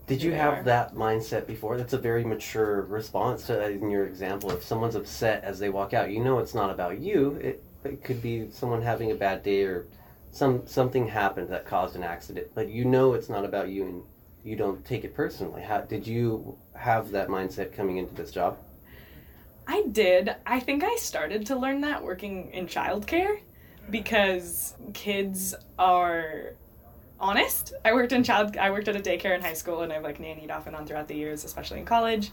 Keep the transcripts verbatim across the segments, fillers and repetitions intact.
Did who you they have are. that mindset before? That's a very mature response to, in your example. If someone's upset as they walk out, you know it's not about you. It, it could be someone having a bad day or some something happened that caused an accident. But you know it's not about you and you don't take it personally. How did you have that mindset coming into this job? I did. I think I started to learn that working in childcare because kids are honest. I worked in child I worked at a daycare in high school, and I've like nannied off and on throughout the years, especially in college.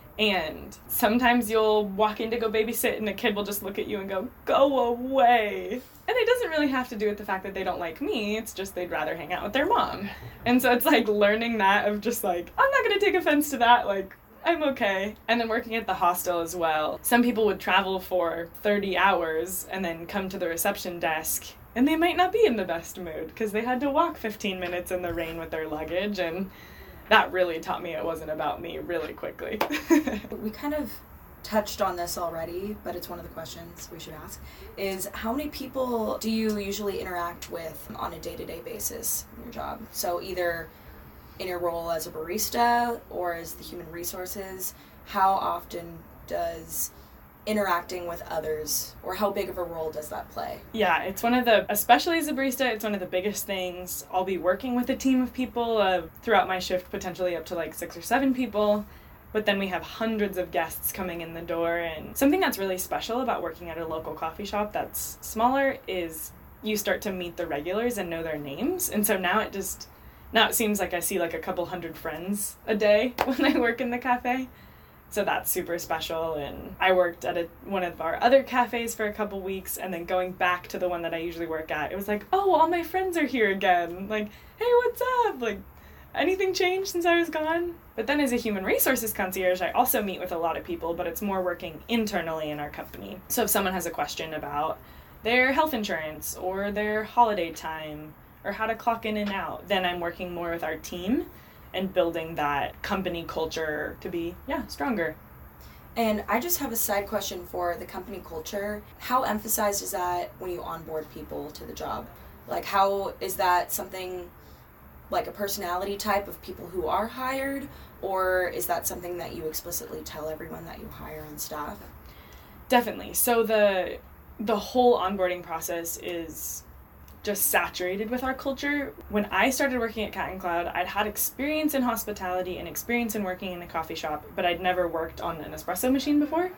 And sometimes you'll walk in to go babysit and a kid will just look at you and go, "Go away." And it doesn't really have to do with the fact that they don't like me. It's just they'd rather hang out with their mom. And so it's like learning that of just like, I'm not going to take offense to that. Like, I'm okay. And then working at the hostel as well. Some people would travel for thirty hours and then come to the reception desk, and they might not be in the best mood because they had to walk fifteen minutes in the rain with their luggage, and that really taught me it wasn't about me really quickly. We kind of touched on this already, but it's one of the questions we should ask, is how many people do you usually interact with on a day-to-day basis in your job? So either in your role as a barista or as the human resources, how often does interacting with others, or how big of a role does that play? Yeah, it's one of the, especially as a barista, it's one of the biggest things. I'll be working with a team of people uh, throughout my shift, potentially up to like six or seven people, but then we have hundreds of guests coming in the door. And something that's really special about working at a local coffee shop that's smaller is you start to meet the regulars and know their names. And so now it just, now it seems like I see like a couple hundred friends a day when I work in the cafe. So that's super special. And I worked at a, one of our other cafes for a couple weeks, and then going back to the one that I usually work at, it was like, oh, all my friends are here again. Like, hey, what's up? Like, anything changed since I was gone? But then as a human resources concierge, I also meet with a lot of people, but it's more working internally in our company. So if someone has a question about their health insurance or their holiday time or how to clock in and out, then I'm working more with our team and building that company culture to be, yeah, stronger. And I just have a side question for the company culture. How emphasized is that when you onboard people to the job? Like, how is that something like a personality type of people who are hired, or is that something that you explicitly tell everyone that you hire on staff? Definitely. So the the whole onboarding process is just saturated with our culture. When I started working at Cat and Cloud, I'd had experience in hospitality and experience in working in a coffee shop, but I'd never worked on an espresso machine before.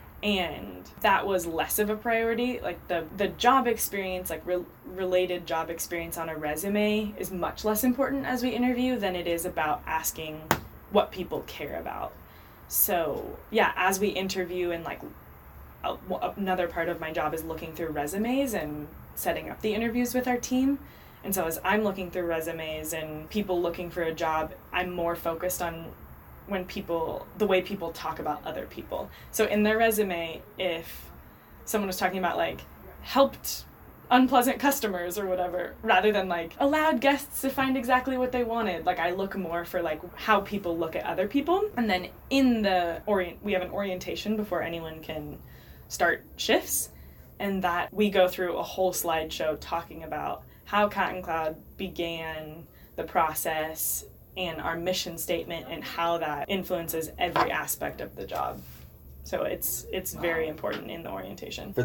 And that was less of a priority. Like the, the job experience, like re- related job experience on a resume is much less important as we interview than it is about asking what people care about. So yeah, as we interview, and like a, another part of my job is looking through resumes and setting up the interviews with our team. And so as I'm looking through resumes and people looking for a job, I'm more focused on when people, the way people talk about other people. So in their resume, if someone was talking about like helped unpleasant customers or whatever, rather than like allowed guests to find exactly what they wanted, like I look more for like how people look at other people. And then in the orient, we have an orientation before anyone can start shifts, and that we go through a whole slideshow talking about how Cat and Cloud began, the process, and our mission statement, and how that influences every aspect of the job. So it's it's wow. very important in the orientation. For